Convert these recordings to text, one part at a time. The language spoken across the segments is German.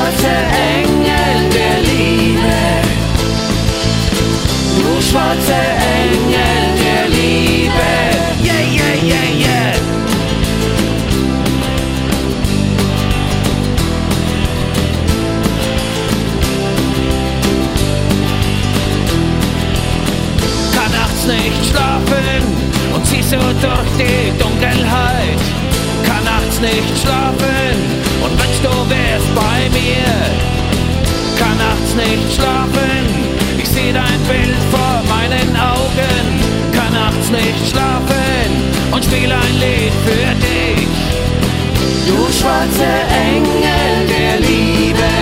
schwarze Engel der Liebe. Du schwarze Engel der Liebe. Yeah, yeah, yeah, yeah. Kann nachts nicht schlafen und ziehst so durch die Dunkelheit. Kann nachts nicht schlafen und wünschst du wärst bei mir. Kann nachts nicht schlafen, ich seh dein Bild vor meinen Augen. Kann nachts nicht schlafen und spiel ein Lied für dich. Du schwarze Engel der Liebe.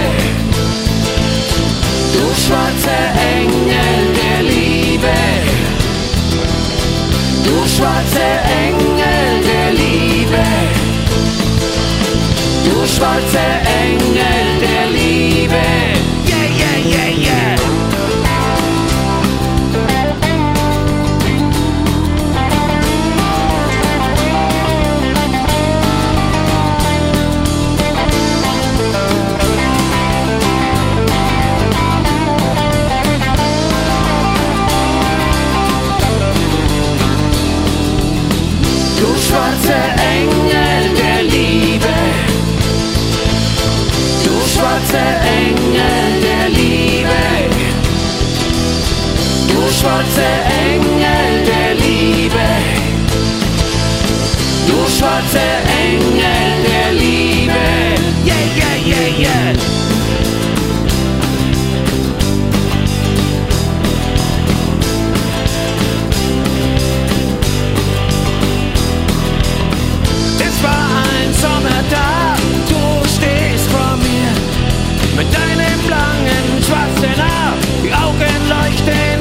Du schwarze Engel der Liebe. Du schwarze Engel der Liebe. Du schwarze Engel der Liebe. Yeah, yeah, yeah, yeah. Du schwarze Engel der Liebe. Du schwarze Engel der Liebe. Du schwarze Engel der Liebe. Du schwarze Engel der Liebe. Yeah, yeah, yeah, yeah. Sommertag, du stehst vor mir mit deinem langen schwarzen Haar, die Augen leuchten